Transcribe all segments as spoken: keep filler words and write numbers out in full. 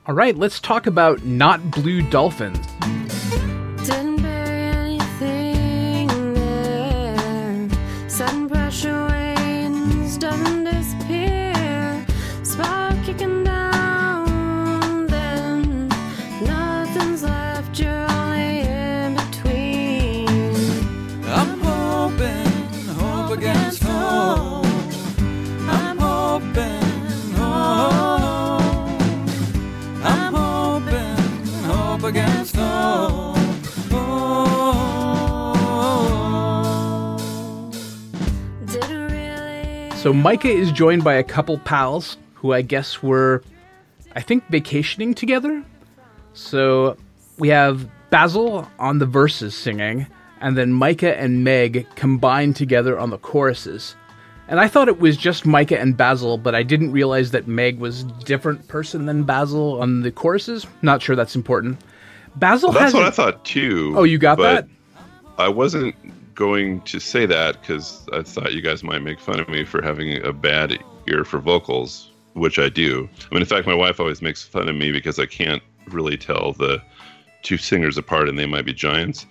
All right, let's talk about Not Blue Dolphins. Didn't bury anything there. Sudden pressure waves doesn't disappear. Spark kicking down, then nothing's left. You're only in between. I'm hoping, hope against hope. I'm hoping, hope. I'm hoping, hope against hope. Did it really? So Micah is joined by a couple pals who I guess were, I think, vacationing together. So we have Basil on the verses singing, and then Micah and Meg combined together on the choruses. And I thought it was just Micah and Basil, but I didn't realize that Meg was a different person than Basil on the choruses. Not sure that's important. Basil Well, that's has what I thought too. Oh, you got but that? I wasn't going to say that because I thought you guys might make fun of me for having a bad ear for vocals, which I do. I mean, in fact, my wife always makes fun of me because I can't really tell the two singers apart, and They Might Be Giants,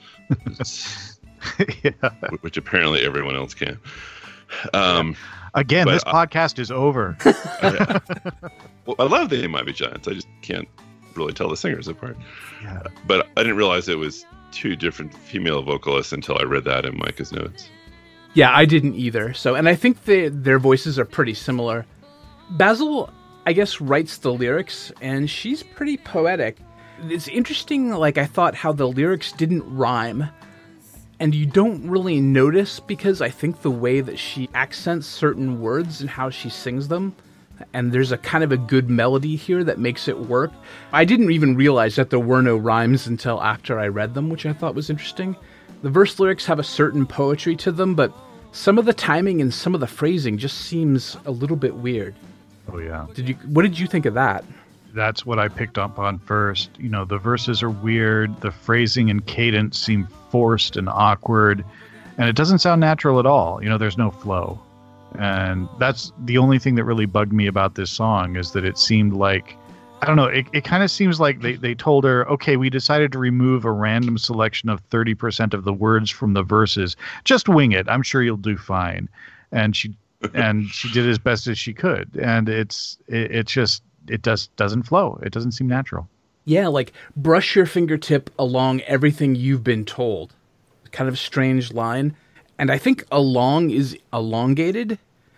Yeah. which apparently everyone else can. Um, Again, But this I- podcast is over. I, well, I love They Might Be Giants. I just can't really tell the singers apart. Yeah. But I didn't realize it was two different female vocalists until I read that in Micah's notes. Yeah, I didn't either. So, and I think they, their voices are pretty similar. Basil, I guess, writes the lyrics, and she's pretty poetic. It's interesting, like, I thought how the lyrics didn't rhyme, and you don't really notice because I think the way that she accents certain words and how she sings them, and there's a kind of a good melody here that makes it work. I didn't even realize that there were no rhymes until after I read them, which I thought was interesting. The verse lyrics have a certain poetry to them, but some of the timing and some of the phrasing just seems a little bit weird. Oh, yeah. Did you? What did you think of that? That's what I picked up on first. You know, the verses are weird. The phrasing and cadence seem forced and awkward. And it doesn't sound natural at all. You know, there's no flow. And that's the only thing that really bugged me about this song is that it seemed like, I don't know, it, it kind of seems like they, they told her, okay, we decided to remove a random selection of thirty percent of the words from the verses. Just wing it. I'm sure you'll do fine. And she and she did as best as she could. And it's it, it's just, it just doesn't flow. It doesn't seem natural. Yeah, like brush your fingertip along everything you've been told. Kind of a strange line. And I think along is elongated.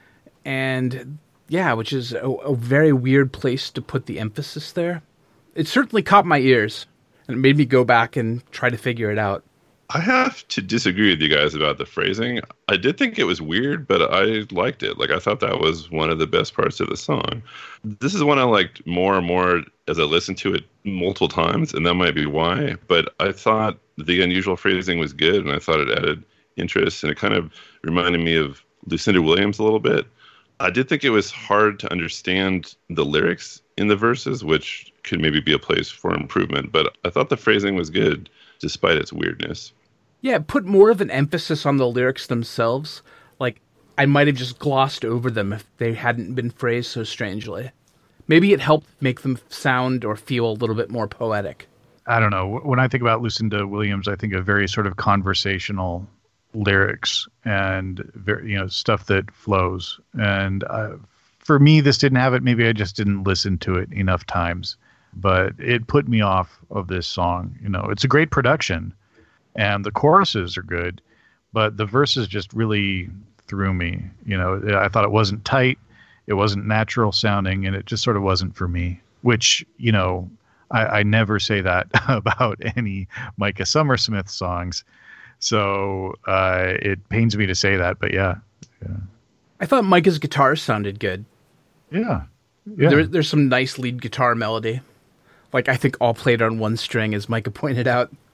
And yeah, which is a, a very weird place to put the emphasis there. It certainly caught my ears. And it made me go back and try to figure it out. I have to disagree with you guys about the phrasing. I did think it was weird, but I liked it. Like, I thought that was one of the best parts of the song. This is one I liked more and more as I listened to it multiple times, and that might be why. But I thought the unusual phrasing was good, and I thought it added interest, and it kind of reminded me of Lucinda Williams a little bit. I did think it was hard to understand the lyrics in the verses, which could maybe be a place for improvement. But I thought the phrasing was good, despite its weirdness. Yeah, put more of an emphasis on the lyrics themselves. Like, I might have just glossed over them if they hadn't been phrased so strangely. Maybe it helped make them sound or feel a little bit more poetic. I don't know. When I think about Lucinda Williams, I think of very sort of conversational lyrics and very, you know, stuff that flows. And uh, for me, this didn't have it. Maybe I just didn't listen to it enough times. But it put me off of this song. You know, it's a great production. And the choruses are good, but the verses just really threw me. You know, I thought it wasn't tight, it wasn't natural sounding, and it just sort of wasn't for me. Which, you know, I, I never say that about any Micah Summersmith songs. So uh, it pains me to say that, but yeah. yeah. I thought Micah's guitar sounded good. Yeah. yeah. There, there's some nice lead guitar melody. Like, I think all played on one string, as Micah pointed out.